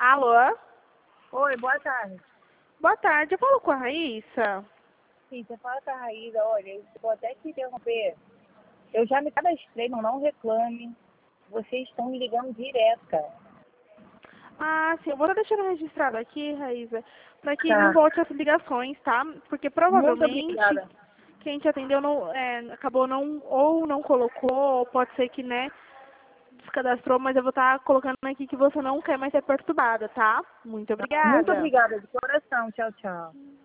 Alô? Oi, boa tarde. Boa tarde, eu falo com a Raíssa. Sim, você fala com a Raíza, olha, eu vou até te interromper. Eu já me cadastrei, não reclame. Vocês estão me ligando direto, cara. Ah, sim, eu vou deixar registrado aqui, Raíssa, para que não Tá. volte as ligações, tá? Porque Muito provavelmente obrigada. quem te atendeu acabou não colocou, ou pode ser que, né, descadastrou, mas eu vou estar colocando aqui que você não quer mais ser perturbada, tá? Muito Muito obrigada. obrigada, de coração. Tchau, tchau.